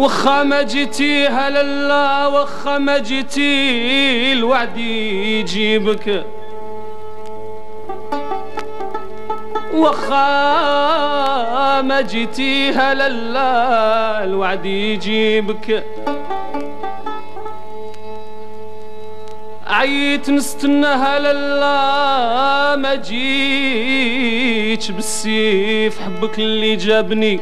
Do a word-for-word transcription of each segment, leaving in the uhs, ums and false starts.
وخا ما جيتي هلا لا وخا ما جيتي الوعد يجيبك وخا ما جيتي هلا لا الوعد يجيبك عيت نستنى هلا لا ما جيتش بالسيف حبك اللي جابني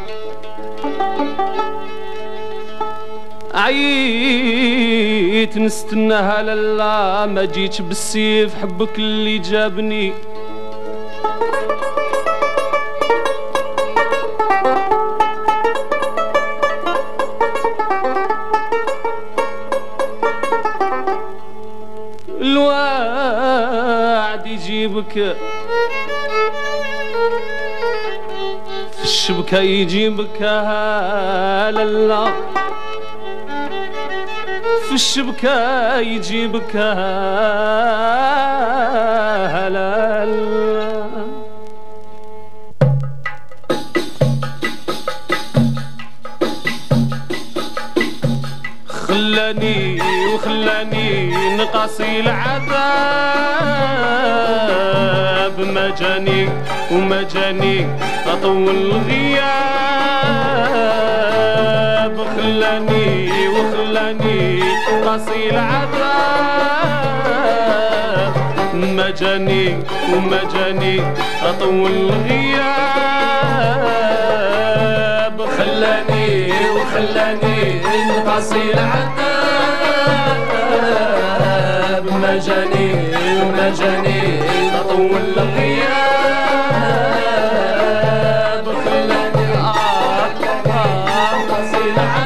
عيت نستنى هلا لا ما جيتش بالسيف حبك اللي جابني الوعد يجيبك في الشبكة يجيبك هلا لا في الشبكة يجيبك هلا لا خلاني وخلاني نقاسي العذاب ما جاني وما جاني أطول الغياب خلاني وخلاني نقاسي العذاب ما جاني وما جاني أطول الغياب خلاني وخلاني نقاسي العذاب ما جاني وما جاني أطول الغياب خلاني نقاسي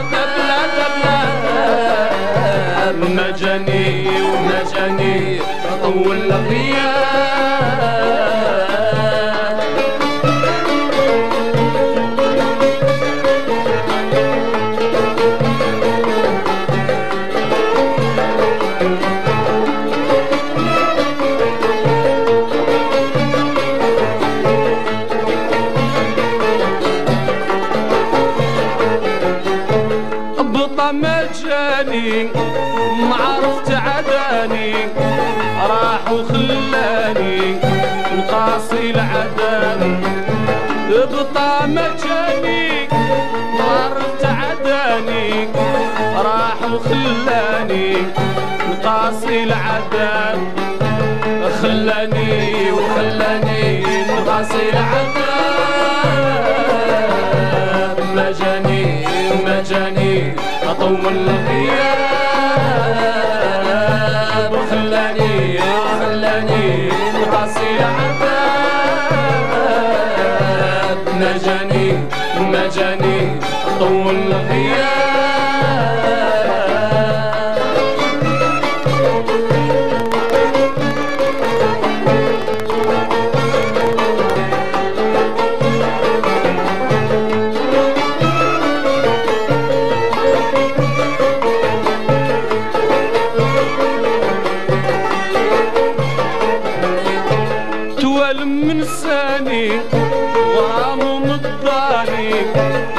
العذاب ما جاني وما جاني أطول الغياب ما جاني ما عرفت عداني راح وخلاني نقاسي العذاب بطا ما جاني ما عرفت عداني راح وخلاني نقاسي العذاب خلاني وخلاني نقاسي العذاب ما جاني ما جاني أطول الغياب خلاني خلاني نقاسي العذاب ما جاني ما جاني أطول الغياب من ساني غرام مضاني